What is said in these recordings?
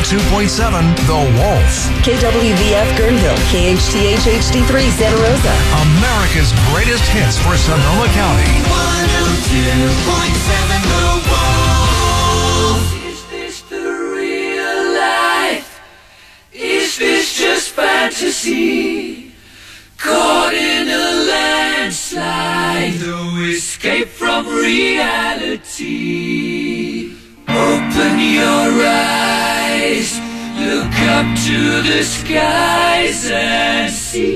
102.7 The Wolf. KWVF Guerneville, KHTH HD3 Santa Rosa. America's greatest hits for Sonoma County. 102.7 The Wolf. Is this the real life? Is this just fantasy? Caught in a landslide, no escape from reality. Open your eyes, look up to the skies and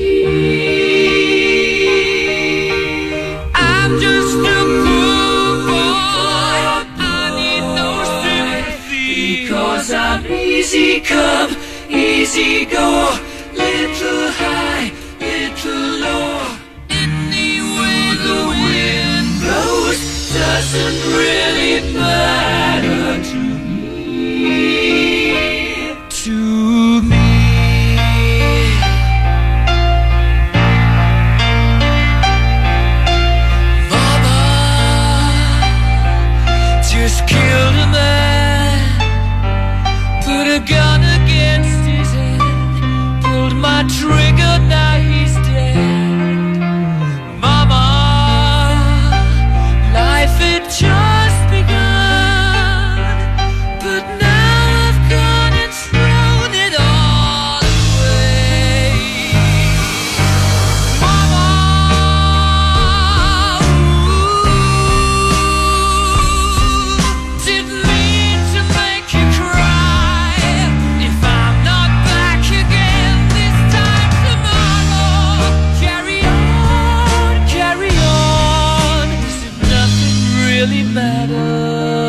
see. I'm just a poor boy, I need no sympathy, because I'm easy come, easy go, little high, little low. Anyway the wind blows doesn't really matter to me. To me. Mama just killed a man, put a gun against his head, pulled my trigger, now he's dead. Mama, life had just begun, but now I've gone and thrown it all away. Mama, didn't mean to make you cry. If I'm not back again this time tomorrow, carry on, as if nothing really matters.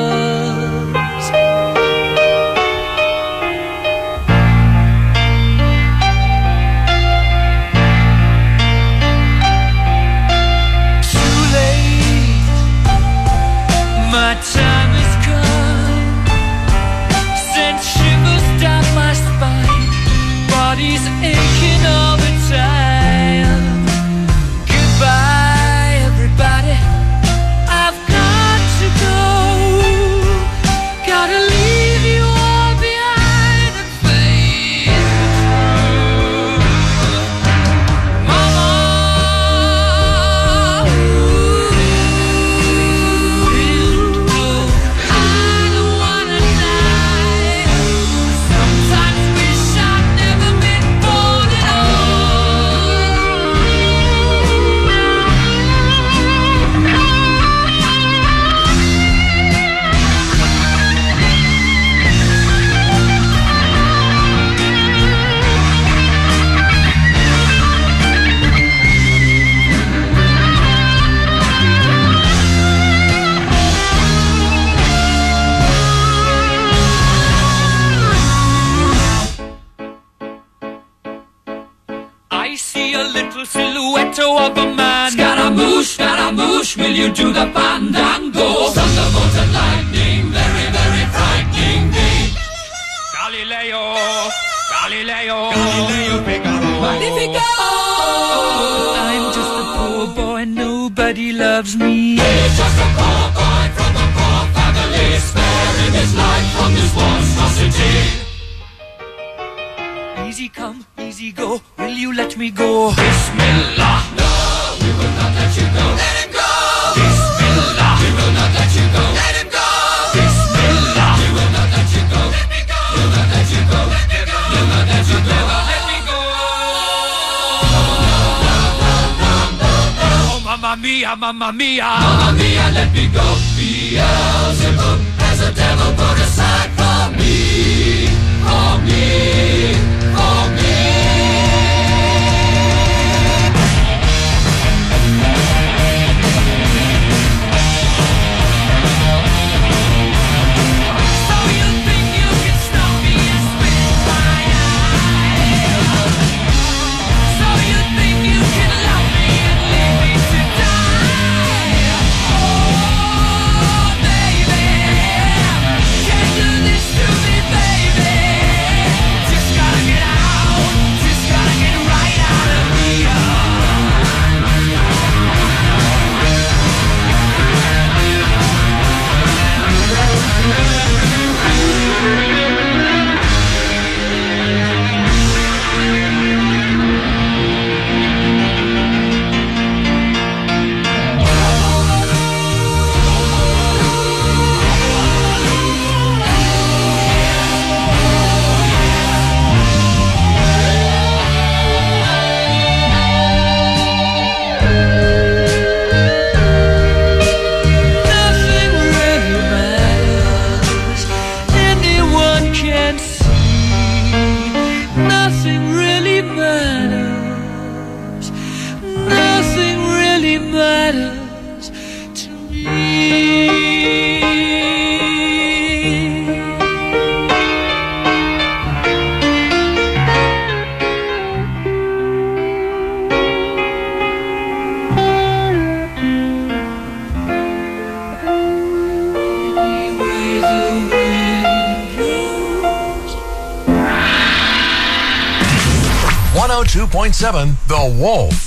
Too late, my time has come, sent shivers down my spine, body's aching all the time. Goodbye, everybody, I've got to go. Gotta leave you all behind and face the truth. Mama, I don't wanna die. Sometimes wish I'd never been born at I see a little silhouette of a man. Scaramouche, will you do the fandango? Thunderbolt and lightning, very, very frightening me. Galileo, Figaro. Magnifico! I'm just a poor boy, nobody loves me. He's just a poor boy from a poor family, sparing his life from this monstrosity. Easy come, easy go, will you let me go? Bismillah, no, we will not let you go. Let him go! Bismillah, we will not let you go. Let him go! Bismillah, we will not let you go. Let me go! We'll not let you go. Let me go! We'll not let you go. Let me go! Oh, mamma mia, mamma mia. Mamma mia, let me go. Beelzebub has a devil put aside for me. For me. For me. So you think you can stop me and spit in my eye? So you think you can love me and leave me to die? Oh, baby, can't do this to me, baby. Just gotta 102.7 The Wolf.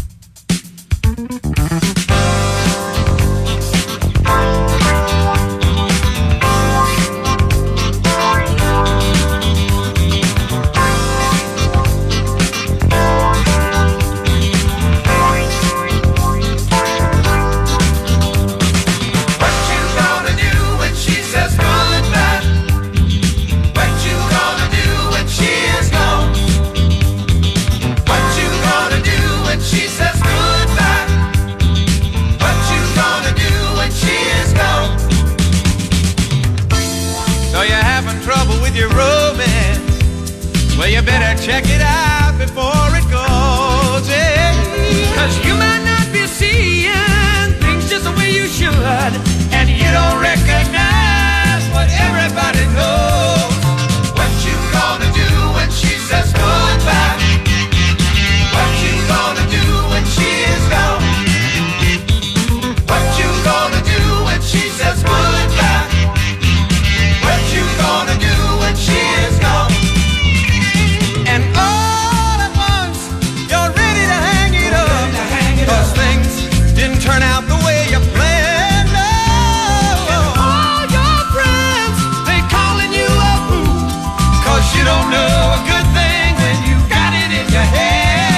You better check it out before it goes, yeah. 'Cause you might not be seeing things just the way you should, and you don't recognize what everybody knows. What you gonna do when she says goodbye? What you gonna do when she is gone? What you gonna do when she says goodbye? What you gonna do when she is gone? And all at once, you're ready to hang it up, 'cause things didn't turn out the way you planned. Oh, and all your friends, they calling you a fool, 'cause you don't know a good thing when you got it in your head.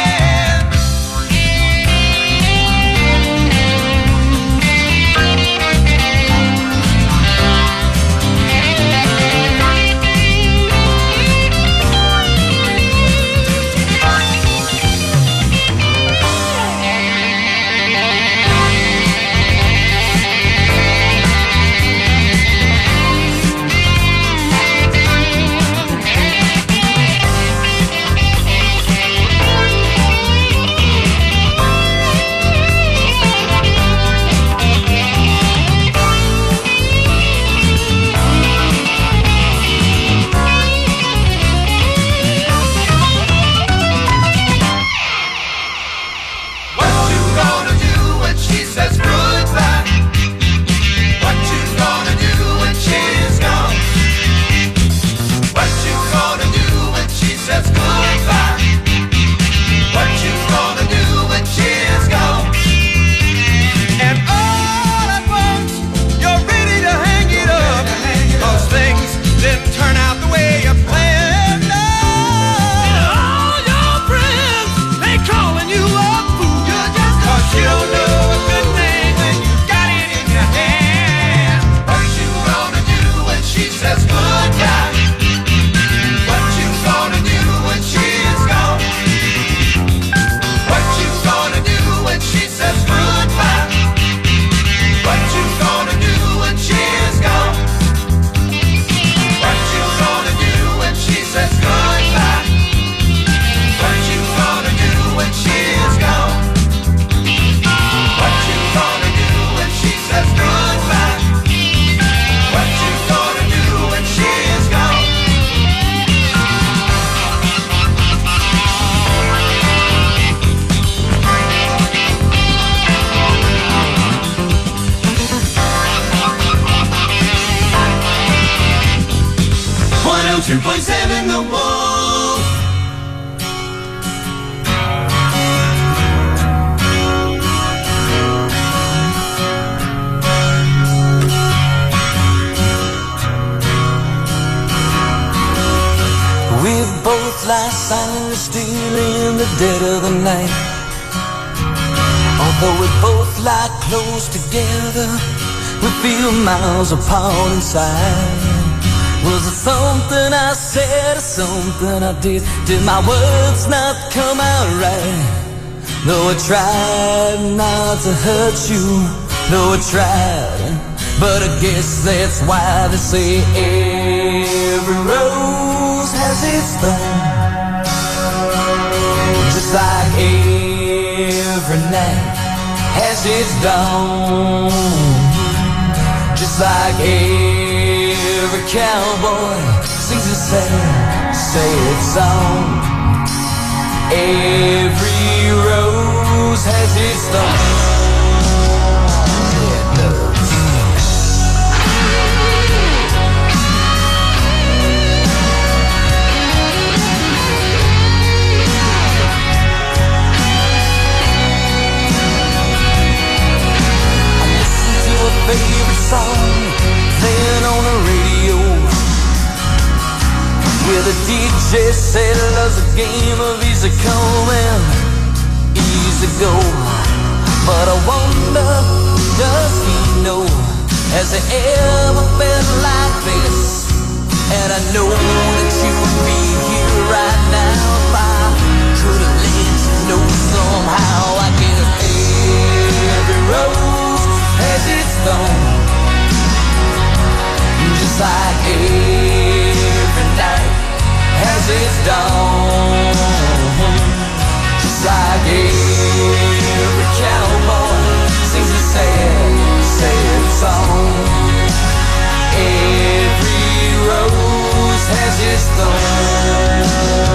Miles apart inside. Was it something I said or something I did my words not come out right? Though I tried not to hurt you, though I tried, but I guess that's why they say every rose has its thorn, just like every night has its dawn. Just like every cowboy sings a sad song, every rose has its thorn. song playing on the radio, where the DJ said love's a game of easy come and easy go. But I wonder, does he know, has it ever been like this? And I know that you would be here right now if I could have let you know somehow. I guess every rose has its thorn, just like every night has its dawn, just like every cowboy sings a sad, sad song. Every rose has its thorn.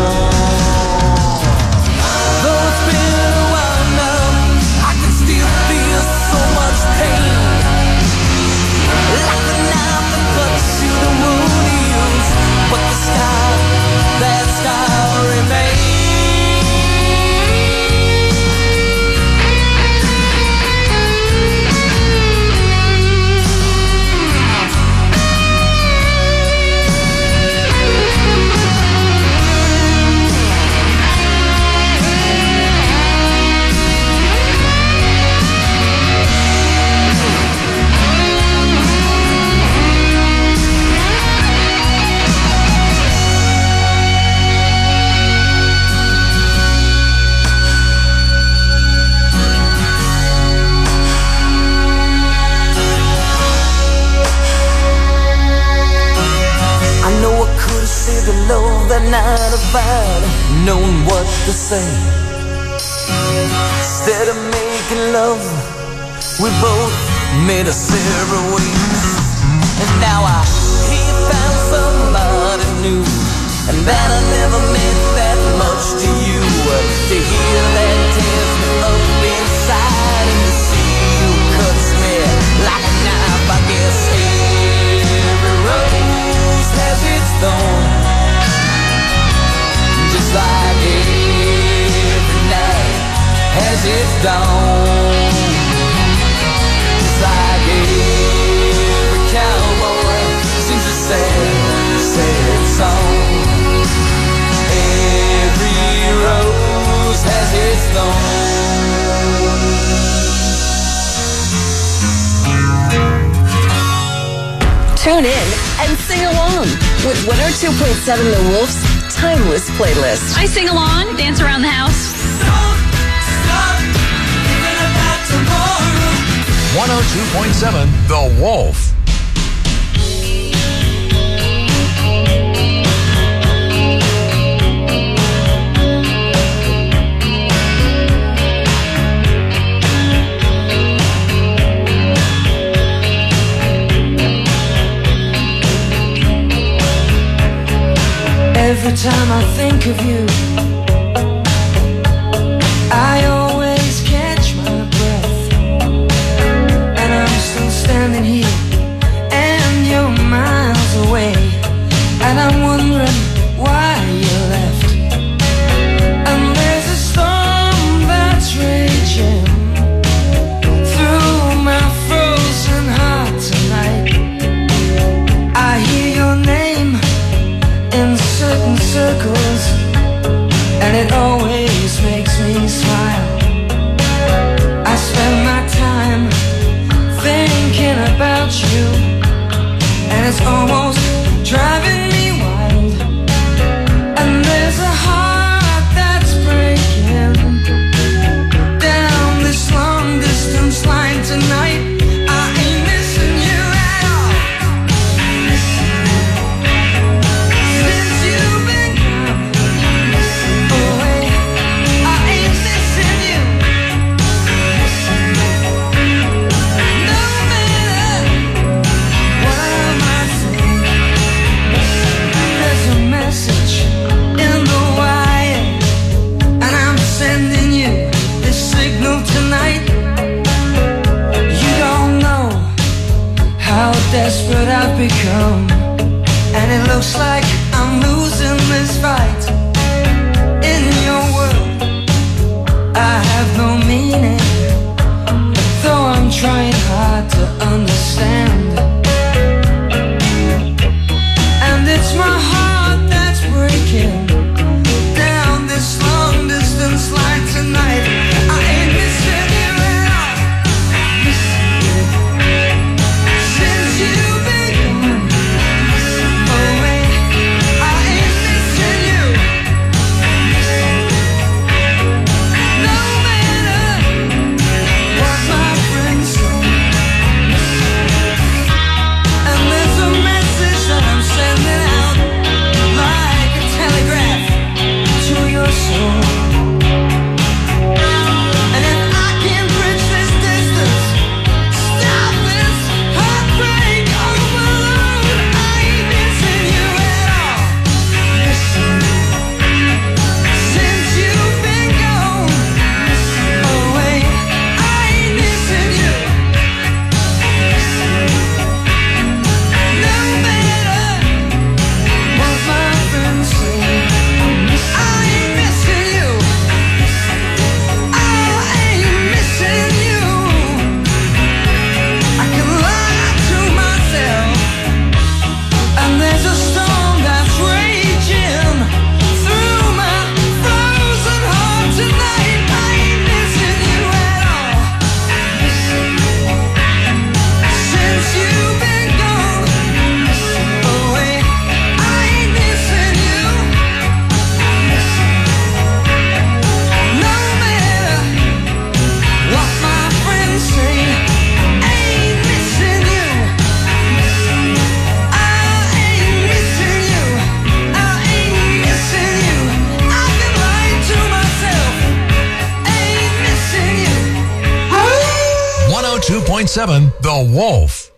Though it's been a while now, I can still feel so much pain, like the knife that cuts you the wound heals, but the scar, that scar remains. The love that night if I'd known what to say. Instead of making love, we both made us separate ways. And now I he found somebody new, and that I never meant that much to you. To hear that tears me up inside, and to see you cuts me like a knife. I guess every rose has its thorn, just like every night has its dawn, just like every cowboy sings a sad, sad song. Every rose has its thorn. Tune in and sing along with 102.7 The Wolf's Timeless Playlist. I sing along, dance around the house. Don't stop thinking about tomorrow. 102.7 The Wolf. Every time I think of you, I always catch my breath, and I'm still standing here, and you're miles away, and I'm wondering why you left. And there's a storm that's raging through my frozen heart tonight. I hear your name in certain circles, and it always makes me smile. I spend my time thinking about you, and it's almost driving me wild. And there's a heart that's breaking down this long distance line tonight. I ain't missing you at all. Since you've been away, I ain't missing you. No matter what I might say, there's a message in the wire, and I'm sending you this signal tonight. You don't know how desperate I've become, and it looks like I'm losing this fight. In your world, I have no meaning, though I'm trying hard to understand. 102.7 The Wolf.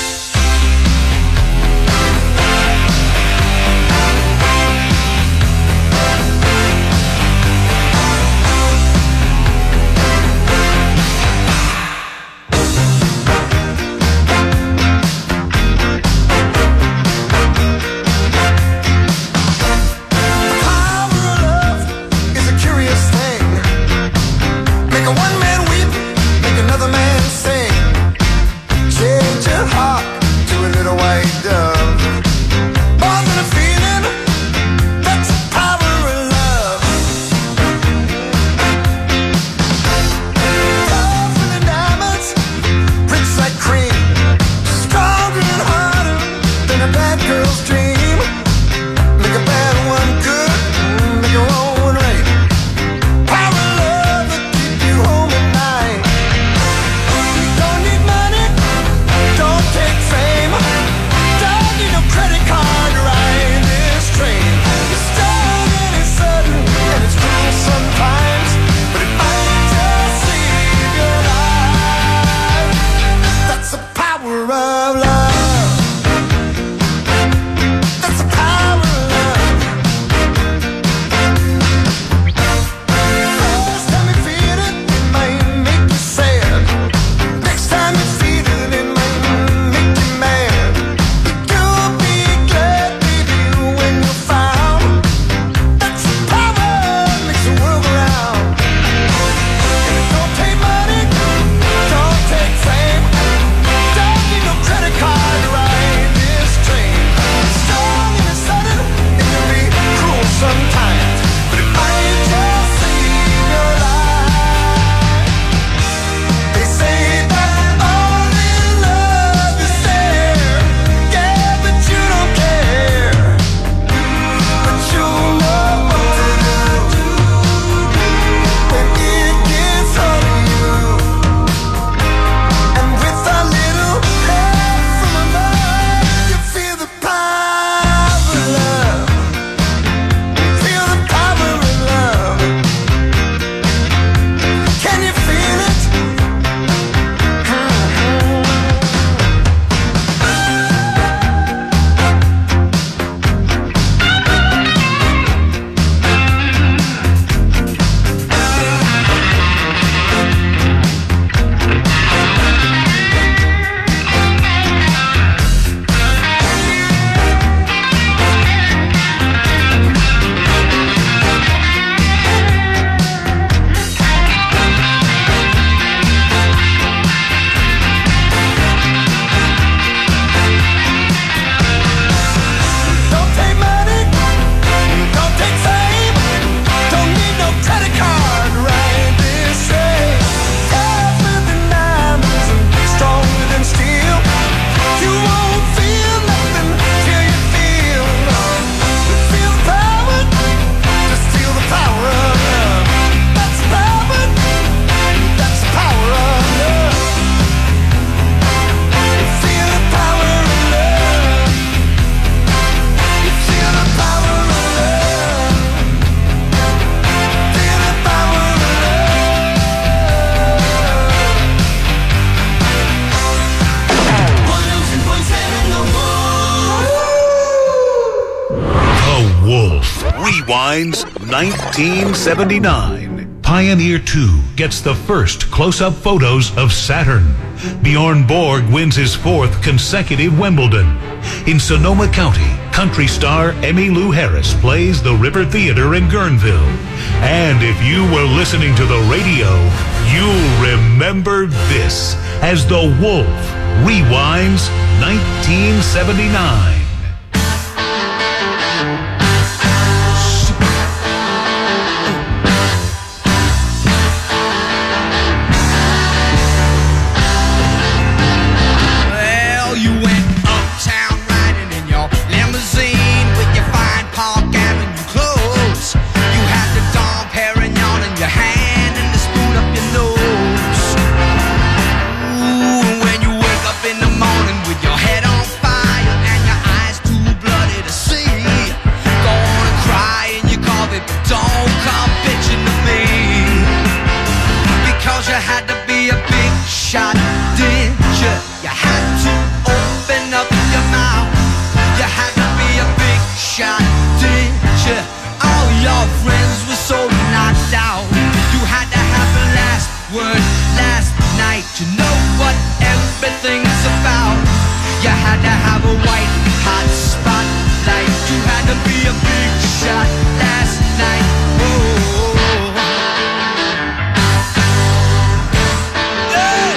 Rewinds 1979. Pioneer 2 gets the first close-up photos of Saturn. Bjorn Borg wins his 4th consecutive Wimbledon. In Sonoma County, country star Emmylou Harris plays the River Theater in Guerneville. And if you were listening to the radio, you'll remember this as The Wolf Rewinds 1979. With your head on fire and your eyes everything's about. You had to have a white hot spotlight. You had to be a big shot last night. Whoa. Hey!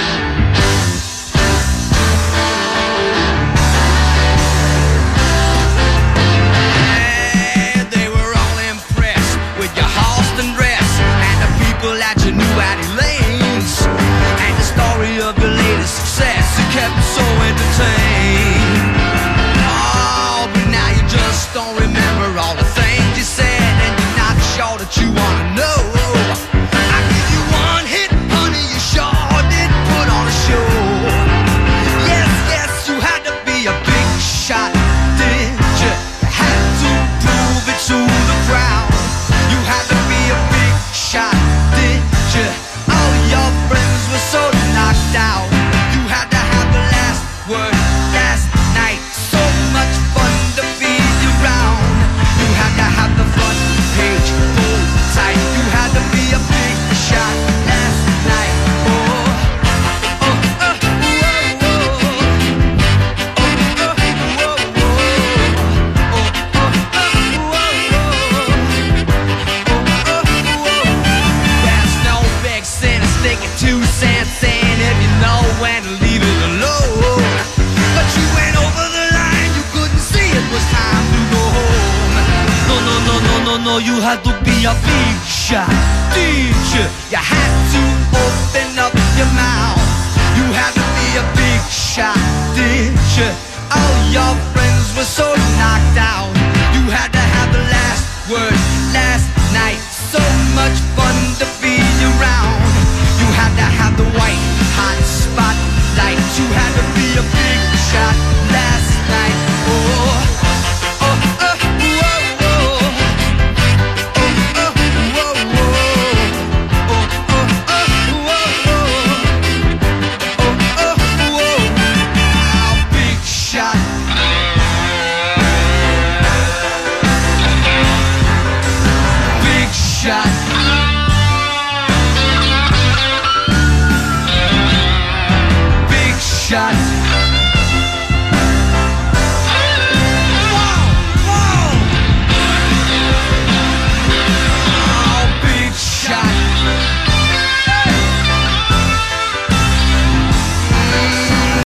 And they were all impressed with your Halston dress and the people that you knew at Elaine's, and the story of your latest success. It kept me so entertained. Oh, but now you just don't remember all the things you said, and you're not sure that you wanna know. I give you one hit, honey, you sure did put on a show. Yes, yes, you had to be a big shot, did you? You had to prove it to the crowd. You had to be a big shot, did you? All your friends were so knocked out. You had to have the last word last night. So much fun to be around. You had to have the front page full tight. You had to be a big shot last night. Oh, oh, oh, oh, oh, there's no big sin in sticking 2 cents in if you know when to leave it alone. But you went over the line, you couldn't see it was time to go home. No, no, no, no, no, no, you had to be a big shot, did you? You had to open up your mouth. You had to be a big shot, did you? All your friends were so knocked out. You had to have the last word last night. So much fun to be around. You had to have the white hot spotlight. You had to be a big shot last night. Oh, oh, oh, oh, oh, oh, oh, oh, oh, big shot. Big shot. Big shot.